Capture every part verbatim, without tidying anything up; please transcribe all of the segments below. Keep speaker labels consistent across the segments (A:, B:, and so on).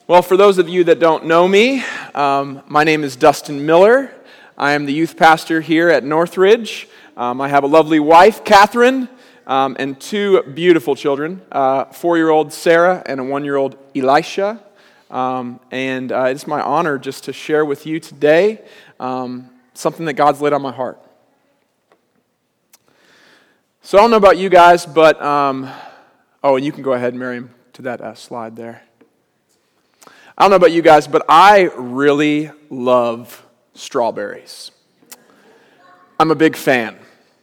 A: Well, for those of you that don't know me, um, my name is Dustin Miller. I am the youth pastor here at Northridge. Um, I have a lovely wife, Catherine, um, and two beautiful children, uh, four-year-old Sarah and a one-year-old Elisha. Um, and uh, it's my honor just to share with you today um, something that God's laid on my heart. So I don't know about you guys, but, um, oh, and you can go ahead, Miriam, to that uh, slide there. I don't know about you guys, but I really love strawberries. I'm a big fan.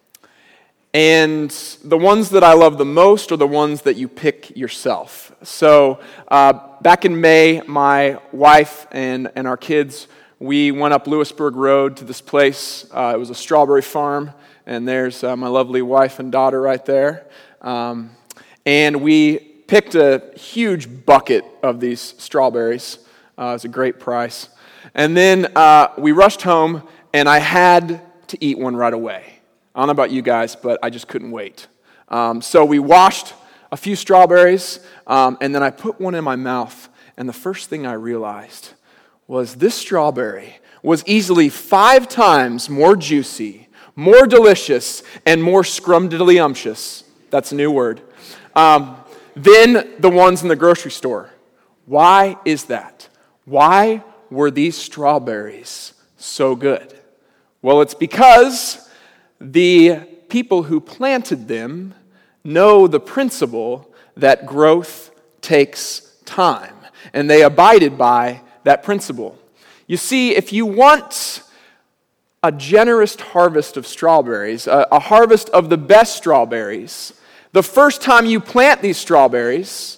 A: And the ones that I love the most are the ones that you pick yourself. So uh, back in May, my wife and, and our kids, we went up Lewisburg Road to this place. Uh, it was a strawberry farm, and there's uh, my lovely wife and daughter right there. Um, and we picked a huge bucket of these strawberries. Uh, it was a great price. And then uh, we rushed home, and I had to eat one right away. I don't know about you guys, but I just couldn't wait. Um, so we washed a few strawberries, um, and then I put one in my mouth, and the first thing I realized was this strawberry was easily five times more juicy, more delicious, and more scrumdiddlyumptious. That's a new word. Um, than the ones in the grocery store. Why is that? Why were these strawberries so good? Well, it's because the people who planted them know the principle that growth takes time, and they abided by that principle. You see, if you want a generous harvest of strawberries, a, a harvest of the best strawberries, the first time you plant these strawberries,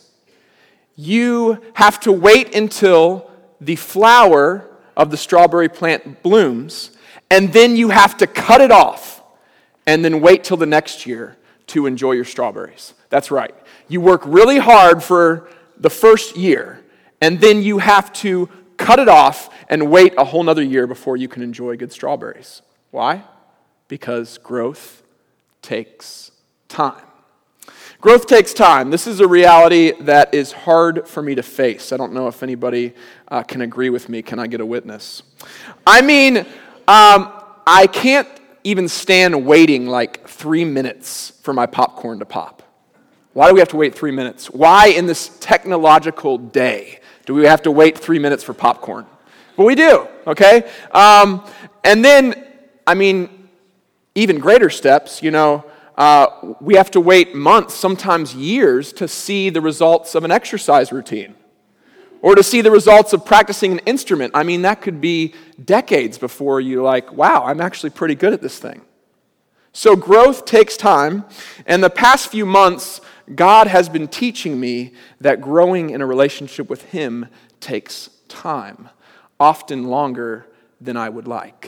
A: you have to wait until the flower of the strawberry plant blooms, and then you have to cut it off, and then wait till the next year to enjoy your strawberries. That's right. You work really hard for the first year, and then you have to cut it off and wait a whole nother year before you can enjoy good strawberries. Why? Because growth takes time. Growth takes time. This is a reality that is hard for me to face. I don't know if anybody uh, can agree with me. Can I get a witness? I mean, um, I can't even stand waiting like three minutes for my popcorn to pop. Why do we have to wait three minutes? Why in this technological day do we have to wait three minutes for popcorn? Well, we do, okay? Um, and then, I mean, even greater steps, you know, Uh, we have to wait months, sometimes years, to see the results of an exercise routine or to see the results of practicing an instrument. I mean, that could be decades before you're like, wow, I'm actually pretty good at this thing. So growth takes time, and the past few months, God has been teaching me that growing in a relationship with Him takes time, often longer than I would like.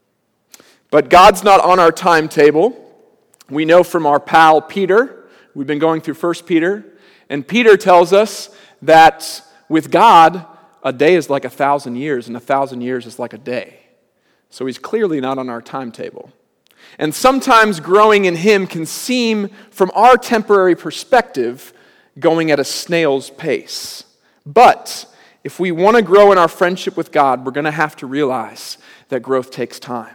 A: But God's not on our timetable. We know from our pal Peter, we've been going through First Peter, and Peter tells us that with God, a day is like a thousand years, and a thousand years is like a day. So he's clearly not on our timetable. And sometimes growing in Him can seem, from our temporary perspective, going at a snail's pace. But if we want to grow in our friendship with God, we're going to have to realize that growth takes time.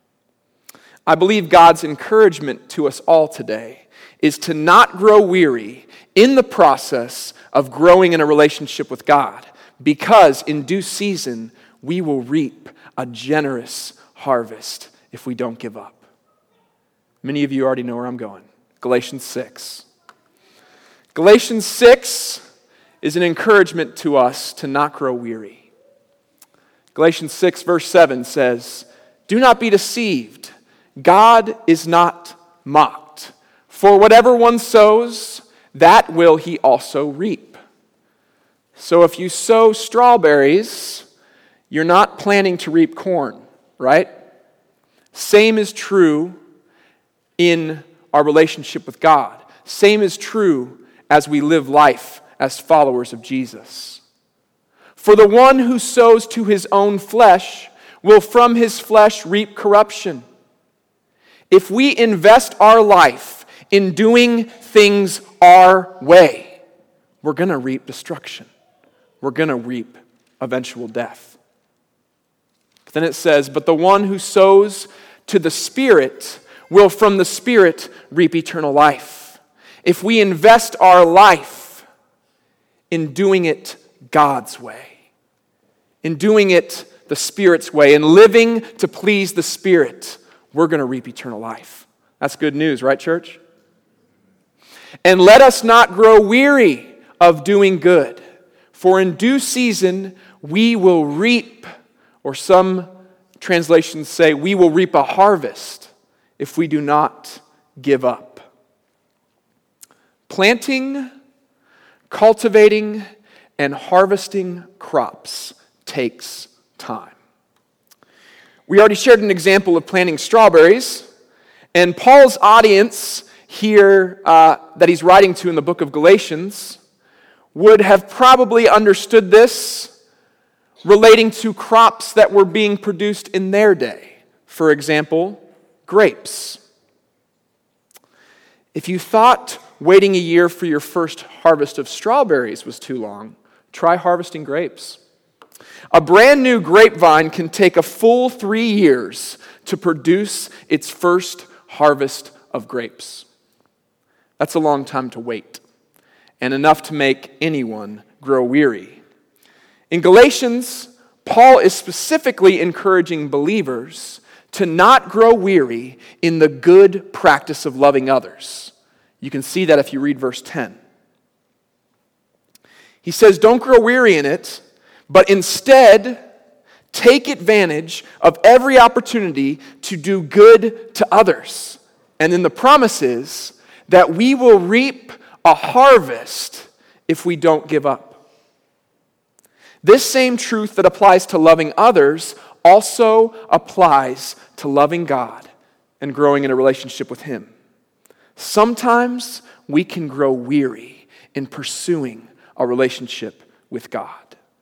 A: I believe God's encouragement to us all today is to not grow weary in the process of growing in a relationship with God, because in due season we will reap a generous harvest if we don't give up. Many of you already know where I'm going. Galatians six. Galatians six is an encouragement to us to not grow weary. Galatians six verse seven says, "Do not be deceived. God is not mocked. For whatever one sows, that will he also reap." So if you sow strawberries, you're not planning to reap corn, right? Same is true in our relationship with God. Same is true as we live life as followers of Jesus. For the one who sows to his own flesh will from his flesh reap corruption. If we invest our life in doing things our way, we're going to reap destruction. we're going to reap eventual death. Then it says, but the one who sows to the Spirit will from the Spirit reap eternal life. If we invest our life in doing it God's way, in doing it the Spirit's way, and living to please the Spirit, we're going to reap eternal life. That's good news, right, church? And let us not grow weary of doing good, for in due season we will reap, or some translations say, we will reap a harvest if we do not give up. Planting, cultivating, and harvesting crops takes time. We already shared an example of planting strawberries, and Paul's audience here uh, that he's writing to in the book of Galatians would have probably understood this relating to crops that were being produced in their day. For example, grapes. If you thought waiting a year for your first harvest of strawberries was too long, try harvesting grapes. A brand new grapevine can take a full three years to produce its first harvest of grapes. That's a long time to wait, and enough to make anyone grow weary. In Galatians, Paul is specifically encouraging believers to not grow weary in the good practice of loving others. You can see that if you read verse ten. He says, don't grow weary in it, but instead take advantage of every opportunity to do good to others. And then the promise is that we will reap a harvest if we don't give up. This same truth that applies to loving others also applies to loving God and growing in a relationship with Him. Sometimes we can grow weary in pursuing a relationship with God.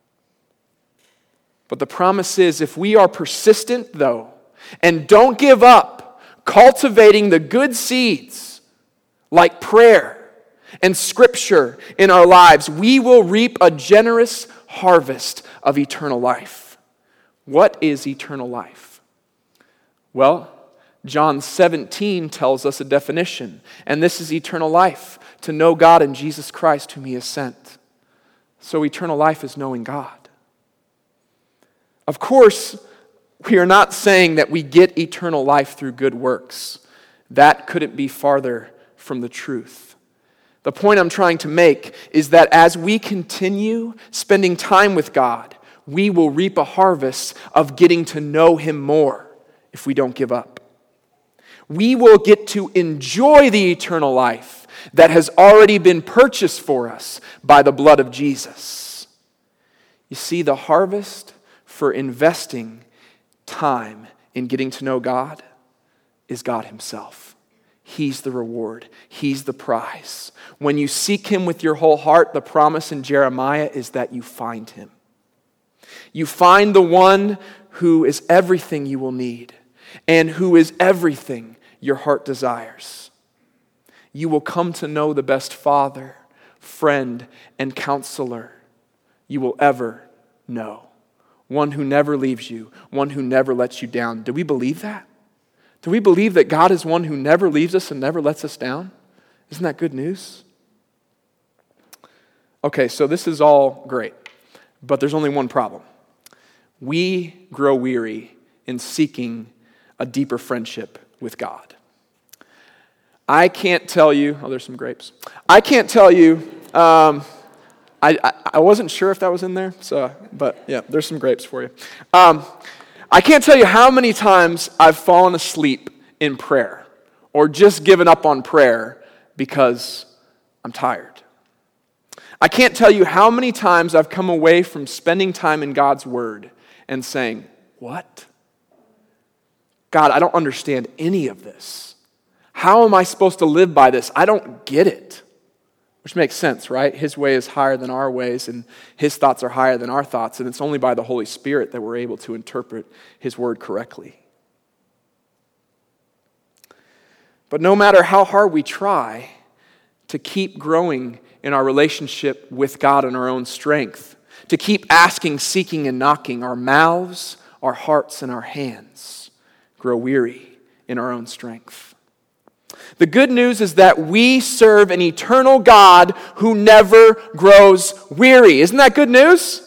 A: But the promise is, if we are persistent, though, and don't give up cultivating the good seeds like prayer and Scripture in our lives, we will reap a generous harvest of eternal life. What is eternal life? Well, John seventeen tells us a definition, and this is eternal life, to know God and Jesus Christ whom He has sent. So eternal life is knowing God. Of course, we are not saying that we get eternal life through good works. That couldn't be farther from the truth. The point I'm trying to make is that as we continue spending time with God, we will reap a harvest of getting to know Him more if we don't give up. We will get to enjoy the eternal life that has already been purchased for us by the blood of Jesus. You see, the harvest for investing time in getting to know God is God Himself. He's the reward. He's the prize. When you seek Him with your whole heart, the promise in Jeremiah is that you find Him. You find the one who is everything you will need and who is everything your heart desires. You will come to know the best father, friend, and counselor you will ever know. One who never leaves you, one who never lets you down. Do we believe that? Do we believe that God is one who never leaves us and never lets us down? Isn't that good news? Okay, so this is all great, but there's only one problem. We grow weary in seeking a deeper friendship with God. I can't tell you, oh, there's some grapes. I can't tell you, um, I, I, I wasn't sure if that was in there, so, but yeah, there's some grapes for you. Um, I can't tell you how many times I've fallen asleep in prayer or just given up on prayer because I'm tired. I can't tell you how many times I've come away from spending time in God's Word and saying, what? God, I don't understand any of this. How am I supposed to live by this? I don't get it. Which makes sense, right? His way is higher than our ways, and His thoughts are higher than our thoughts, and it's only by the Holy Spirit that we're able to interpret His Word correctly. But no matter how hard we try to keep growing in our relationship with God in our own strength, to keep asking, seeking, and knocking. Our mouths, our hearts, and our hands grow weary in our own strength. The good news is that we serve an eternal God who never grows weary. Isn't that good news?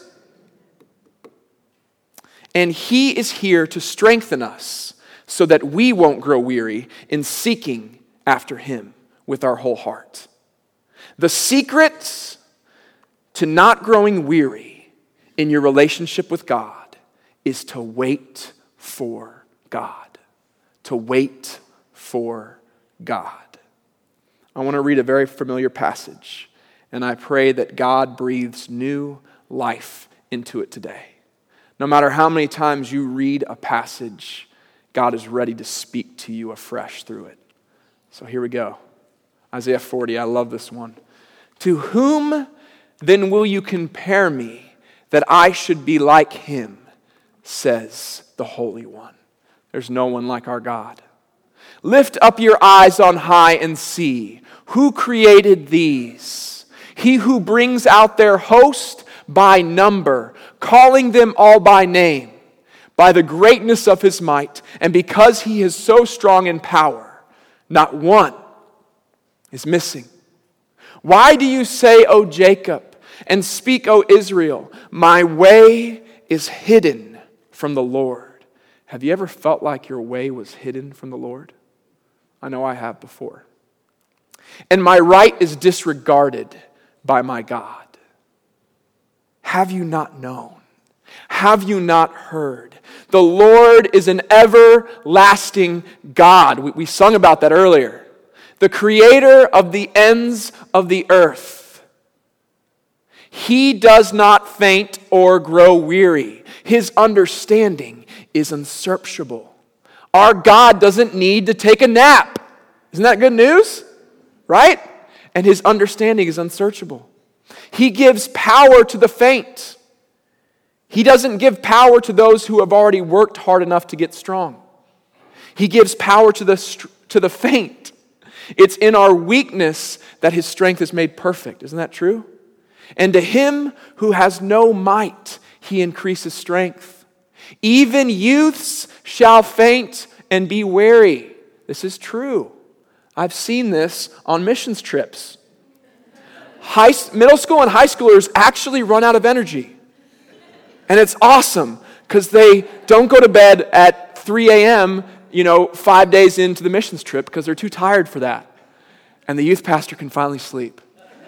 A: And He is here to strengthen us so that we won't grow weary in seeking after Him with our whole heart. The secret to not growing weary in your relationship with God is to wait for God. To wait for God. I want to read a very familiar passage, and I pray that God breathes new life into it today. No matter how many times you read a passage, God is ready to speak to you afresh through it. So here we go. Isaiah forty, I love this one. To whom then will you compare me that I should be like Him, says the Holy One. There's no one like our God. Lift up your eyes on high and see, who created these? He who brings out their host by number, calling them all by name, by the greatness of His might, and because He is so strong in power, not one is missing. Why do you say, O Jacob, and speak, O Israel, my way is hidden from the Lord? Have you ever felt like your way was hidden from the Lord? I know I have before. And my right is disregarded by my God. Have you not known? Have you not heard? The Lord is an everlasting God. We, we sung about that earlier. The creator of the ends of the earth. He does not faint or grow weary. His understanding is unsearchable. Our God doesn't need to take a nap. Isn't that good news? Right? And His understanding is unsearchable. He gives power to the faint. He doesn't give power to those who have already worked hard enough to get strong. He gives power to the, to the faint. It's in our weakness that His strength is made perfect. Isn't that true? And to him who has no might, He increases strength. Even youths shall faint and be weary. This is true. I've seen this on missions trips. High, middle school and high schoolers actually run out of energy. And it's awesome because they don't go to bed at three a.m., you know, five days into the missions trip because they're too tired for that. And the youth pastor can finally sleep.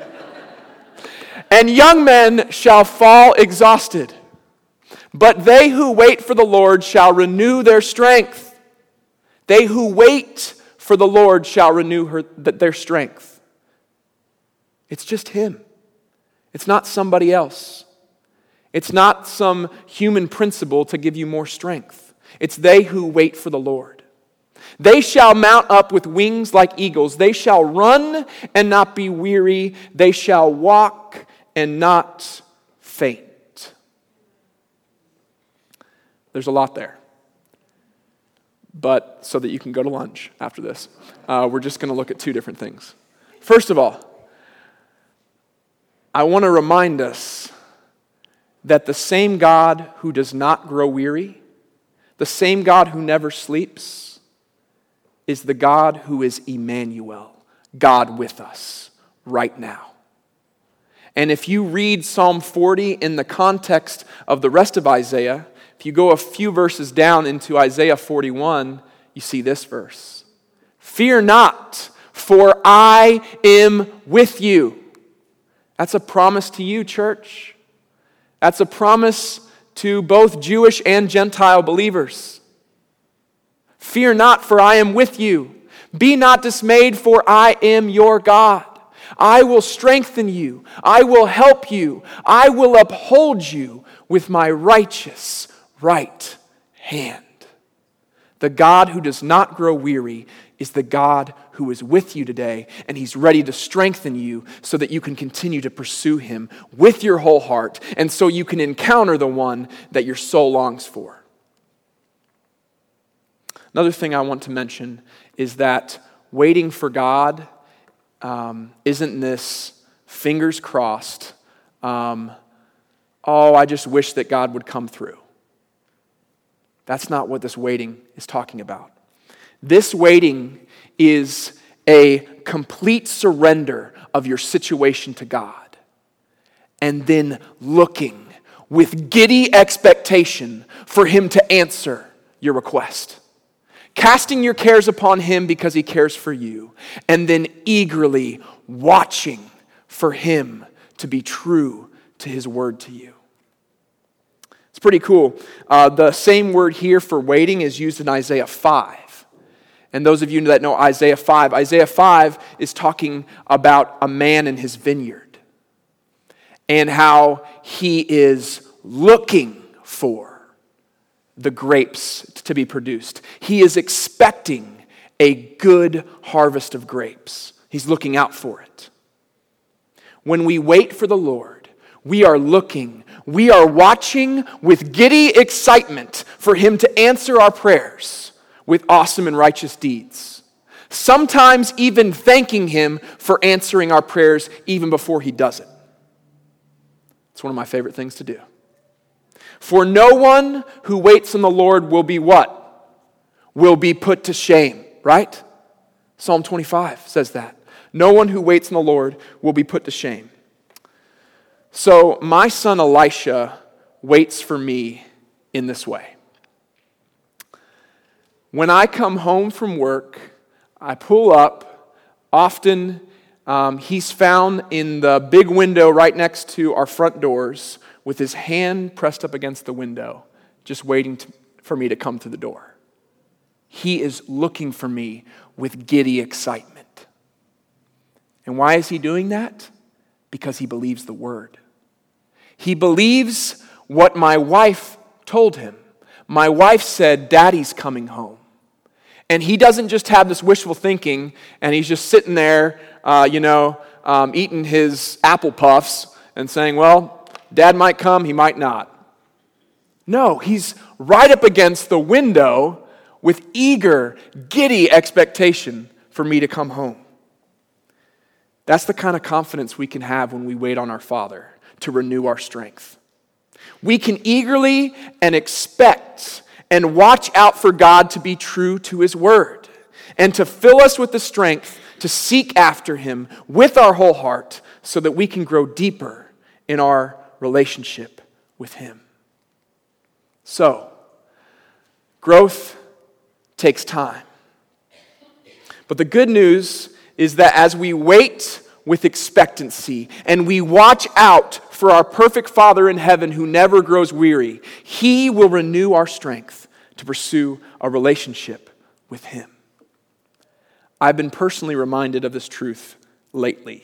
A: And young men shall fall exhausted, but they who wait for the Lord shall renew their strength. They who wait for the Lord shall renew her, their strength. It's just Him. It's not somebody else. It's not some human principle to give you more strength. It's they who wait for the Lord. They shall mount up with wings like eagles. They shall run and not be weary. They shall walk and not faint. There's a lot there. But so that you can go to lunch after this, uh, we're just going to look at two different things. First of all, I want to remind us that the same God who does not grow weary, the same God who never sleeps, is the God who is Emmanuel, God with us right now. And if you read Psalm forty in the context of the rest of Isaiah, if you go a few verses down into Isaiah forty-one, you see this verse. Fear not, for I am with you. That's a promise to you, church. That's a promise to both Jewish and Gentile believers. Fear not, for I am with you. Be not dismayed, for I am your God. I will strengthen you. I will help you. I will uphold you with my righteous right hand. The God who does not grow weary is the God who is with you today, and He's ready to strengthen you so that you can continue to pursue Him with your whole heart, and so you can encounter the one that your soul longs for. Another thing I want to mention is that waiting for God um, isn't this fingers crossed, um, oh, I just wish that God would come through. That's not what this waiting is talking about. This waiting is a complete surrender of your situation to God, and then looking with giddy expectation for Him to answer your request. Casting your cares upon Him because He cares for you, and then eagerly watching for Him to be true to His word to you. It's pretty cool. Uh, the same word here for waiting is used in Isaiah five. And those of you that know Isaiah five, Isaiah five is talking about a man in his vineyard and how he is looking for the grapes to be produced. He is expecting a good harvest of grapes. He's looking out for it. When we wait for the Lord, we are looking, we are watching with giddy excitement for Him to answer our prayers with awesome and righteous deeds. Sometimes even thanking Him for answering our prayers even before He does it. It's one of my favorite things to do. For no one who waits on the Lord will be what? Will be put to shame, right? Psalm twenty-five says that. No one who waits on the Lord will be put to shame. So my son Elisha waits for me in this way. When I come home from work, I pull up. Often um, he's found in the big window right next to our front doors with his hand pressed up against the window, just waiting to, for me to come to the door. He is looking for me with giddy excitement. And why is he doing that? Because he believes the word. He believes what my wife told him. My wife said, Daddy's coming home. And he doesn't just have this wishful thinking and he's just sitting there, uh, you know, um, eating his apple puffs and saying, well, Dad might come, he might not. No, he's right up against the window with eager, giddy expectation for me to come home. That's the kind of confidence we can have when we wait on our Father to renew our strength. We can eagerly and expect and watch out for God to be true to His word and to fill us with the strength to seek after Him with our whole heart so that we can grow deeper in our relationship with Him. So, growth takes time. But the good news is that as we wait with expectancy and we watch out for our perfect Father in heaven who never grows weary, He will renew our strength to pursue a relationship with Him. I've been personally reminded of this truth lately.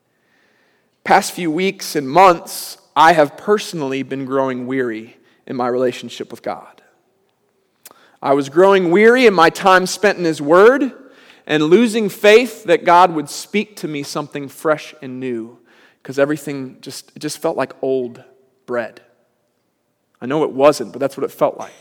A: Past few weeks and months, I have personally been growing weary in my relationship with God. I was growing weary in my time spent in His Word and losing faith that God would speak to me something fresh and new because everything just, it just felt like old bread. I know it wasn't, but that's what it felt like.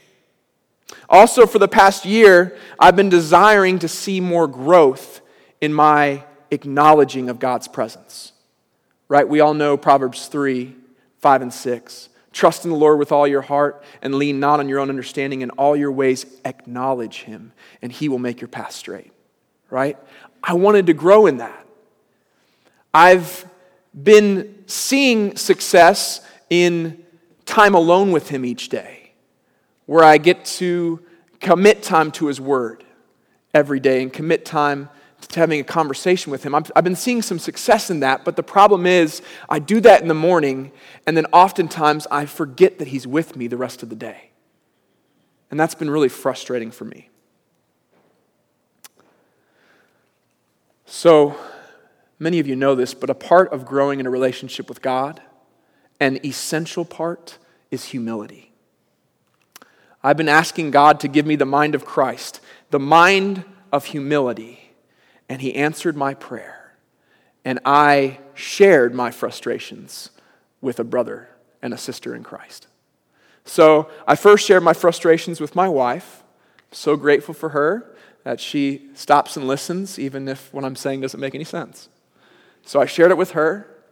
A: Also, for the past year, I've been desiring to see more growth in my acknowledging of God's presence. Right? We all know Proverbs three, five, and six. Trust in the Lord with all your heart and lean not on your own understanding. In all your ways, acknowledge Him, and He will make your path straight. Right? I wanted to grow in that. I've been seeing success in time alone with Him each day, where I get to commit time to His Word every day and commit time to having a conversation with Him. I've been seeing some success in that, but the problem is I do that in the morning, and then oftentimes I forget that He's with me the rest of the day. And that's been really frustrating for me. So, many of you know this, but a part of growing in a relationship with God, an essential part, is humility. I've been asking God to give me the mind of Christ, the mind of humility, and He answered my prayer. And I shared my frustrations with a brother and a sister in Christ. So I first shared my frustrations with my wife. I'm so grateful for her that she stops and listens, even if what I'm saying doesn't make any sense. So I shared it with her.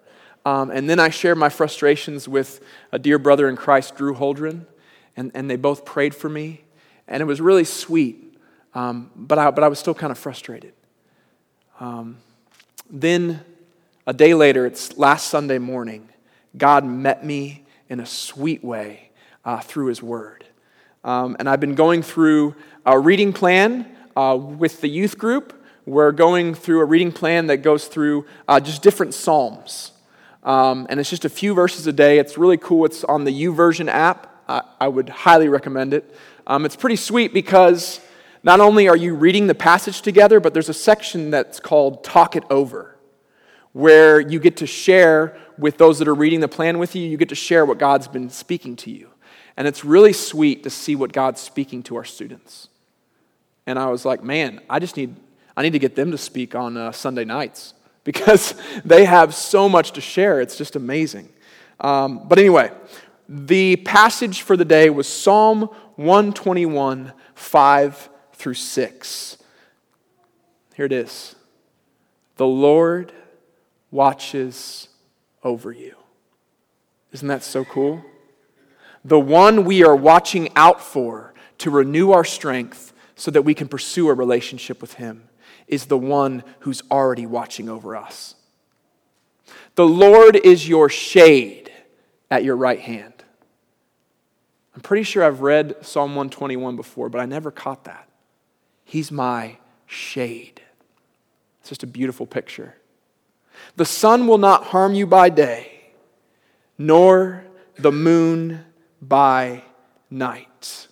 A: Um, and then I shared my frustrations with a dear brother in Christ, Drew Holdren, and, and they both prayed for me. And it was really sweet, um, but, I, but I was still kind of frustrated. Um, then a day later, it's last Sunday morning, God met me in a sweet way uh, through His Word. Um, and I've been going through a reading plan uh, with the youth group. We're going through a reading plan that goes through uh, just different Psalms. Um, and it's just a few verses a day. It's really cool. It's on the YouVersion app. I, I would highly recommend it. Um, it's pretty sweet because not only are you reading the passage together, but there's a section that's called Talk It Over, where you get to share with those that are reading the plan with you, you get to share what God's been speaking to you. And it's really sweet to see what God's speaking to our students. And I was like, man, I just need, I need to get them to speak on uh, Sunday nights because they have so much to share. It's just amazing. Um, but anyway, the passage for the day was Psalm one twenty-one, five through six. Here it is. The Lord watches over you. Isn't that so cool? The one we are watching out for to renew our strength so that we can pursue a relationship with Him is the one who's already watching over us. The Lord is your shade at your right hand. I'm pretty sure I've read Psalm one twenty-one before, but I never caught that. He's my shade. It's just a beautiful picture. The sun will not harm you by day, nor the moon by night.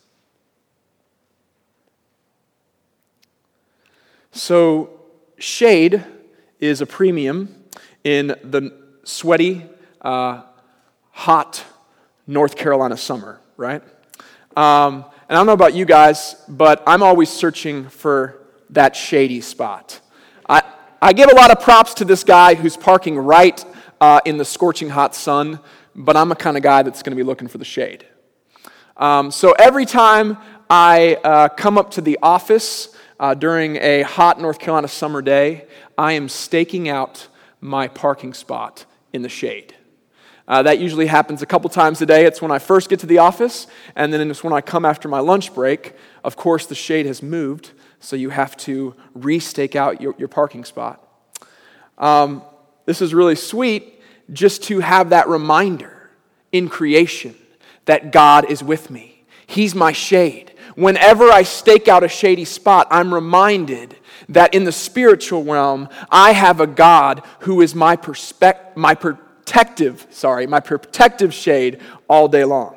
A: So, shade is a premium in the sweaty, uh, hot North Carolina summer, right? Um, and I don't know about you guys, but I'm always searching for that shady spot. I, I give a lot of props to this guy who's parking right uh, in the scorching hot sun, but I'm a kind of guy that's going to be looking for the shade. Um, so every time I uh, come up to the office uh, during a hot North Carolina summer day, I am staking out my parking spot in the shade. Uh, that usually happens a couple times a day. It's when I first get to the office, and then it's when I come after my lunch break. Of course, the shade has moved, so you have to re-stake out your, your parking spot. Um, this is really sweet just to have that reminder in creation that God is with me. He's my shade. Whenever I stake out a shady spot, I'm reminded that in the spiritual realm, I have a God who is my perspective, my protective, sorry, my protective shade all day long.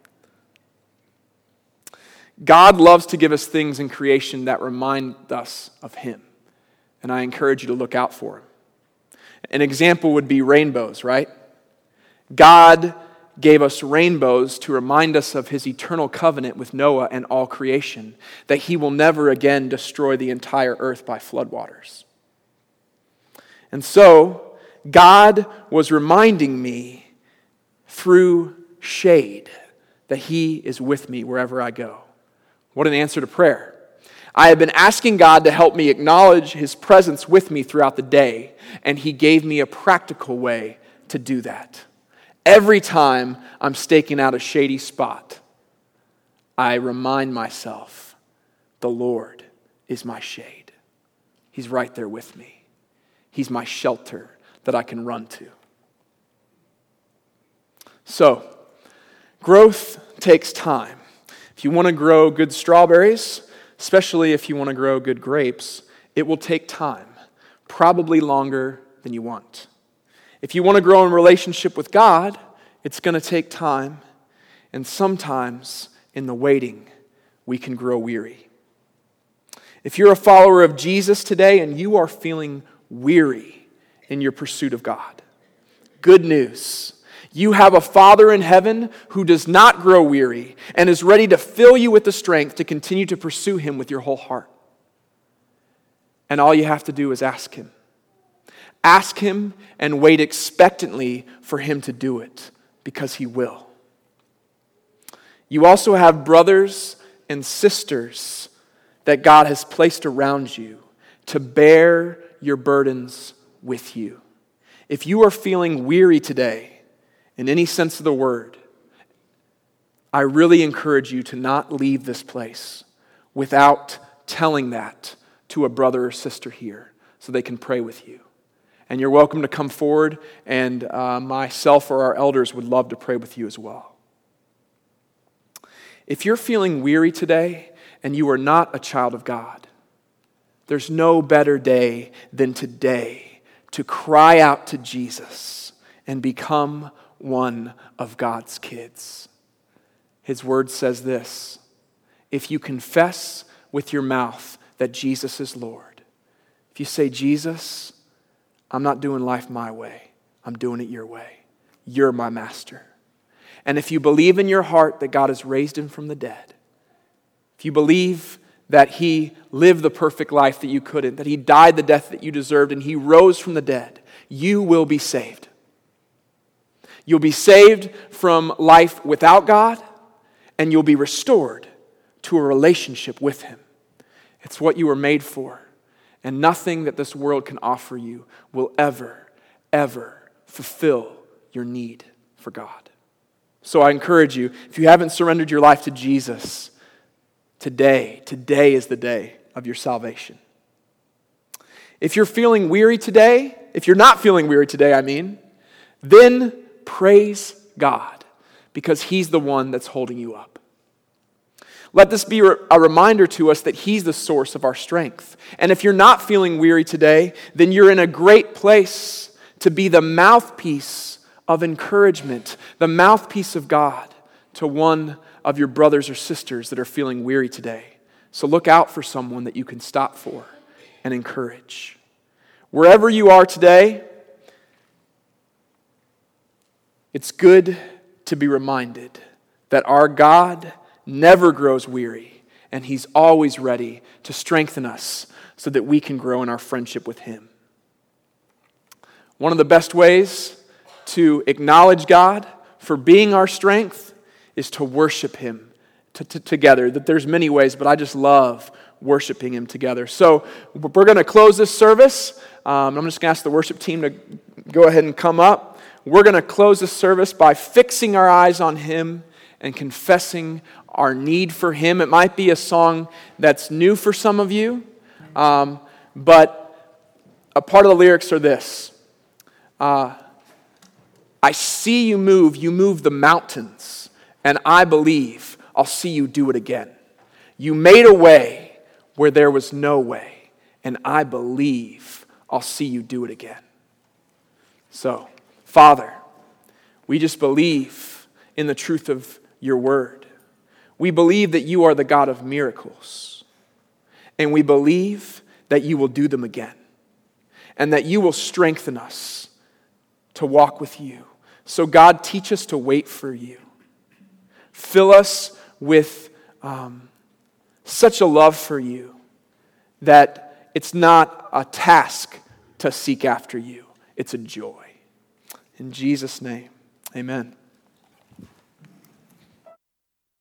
A: God loves to give us things in creation that remind us of Him, and I encourage you to look out for Him. An example would be rainbows, right? God gave us rainbows to remind us of His eternal covenant with Noah and all creation, that He will never again destroy the entire earth by floodwaters. And so, God was reminding me through shade that He is with me wherever I go. What an answer to prayer. I have been asking God to help me acknowledge His presence with me throughout the day, and He gave me a practical way to do that. Every time I'm staking out a shady spot, I remind myself, the Lord is my shade. He's right there with me. He's my shelter that I can run to. So, growth takes time. If you want to grow good strawberries, especially if you want to grow good grapes, it will take time, probably longer than you want. If you want to grow in relationship with God, it's going to take time, and sometimes in the waiting, we can grow weary. If you're a follower of Jesus today and you are feeling weary in your pursuit of God, good news. You have a Father in heaven who does not grow weary and is ready to fill you with the strength to continue to pursue Him with your whole heart. And all you have to do is ask Him. Ask Him and wait expectantly for Him to do it, because He will. You also have brothers and sisters that God has placed around you to bear your burdens with you. If you are feeling weary today, in any sense of the word, I really encourage you to not leave this place without telling that to a brother or sister here so they can pray with you. And you're welcome to come forward, and uh, myself or our elders would love to pray with you as well. If you're feeling weary today and you are not a child of God, there's no better day than today to cry out to Jesus and become one of God's kids. His word says this: if you confess with your mouth that Jesus is Lord, if you say, Jesus, I'm not doing life my way, I'm doing it your way. You're my master. And if you believe in your heart that God has raised him from the dead, if you believe that he lived the perfect life that you couldn't, that he died the death that you deserved, and he rose from the dead, you will be saved. You'll be saved from life without God, and you'll be restored to a relationship with him. It's what you were made for, and nothing that this world can offer you will ever, ever fulfill your need for God. So I encourage you, if you haven't surrendered your life to Jesus, today, today is the day of your salvation. If you're feeling weary today, if you're not feeling weary today, I mean, then praise God, because he's the one that's holding you up. Let this be a reminder to us that he's the source of our strength. And if you're not feeling weary today, then you're in a great place to be the mouthpiece of encouragement, the mouthpiece of God to one of your brothers or sisters that are feeling weary today. So look out for someone that you can stop for and encourage. Wherever you are today, it's good to be reminded that our God never grows weary, and he's always ready to strengthen us so that we can grow in our friendship with him. One of the best ways to acknowledge God for being our strength is to worship him to, to, together. That there's many ways, but I just love worshiping him together. So we're going to close this service. Um, I'm just going to ask the worship team to go ahead and come up. We're going to close this service by fixing our eyes on him and confessing our need for him. It might be a song that's new for some of you, um, but a part of the lyrics are this. Uh, I see you move, you move the mountains, and I believe I'll see you do it again. You made a way where there was no way, and I believe I'll see you do it again. So, Father, we just believe in the truth of your word. We believe that you are the God of miracles, and we believe that you will do them again, and that you will strengthen us to walk with you. So God, teach us to wait for you. Fill us with um, such a love for you that it's not a task to seek after you. It's a joy. In Jesus' name, amen.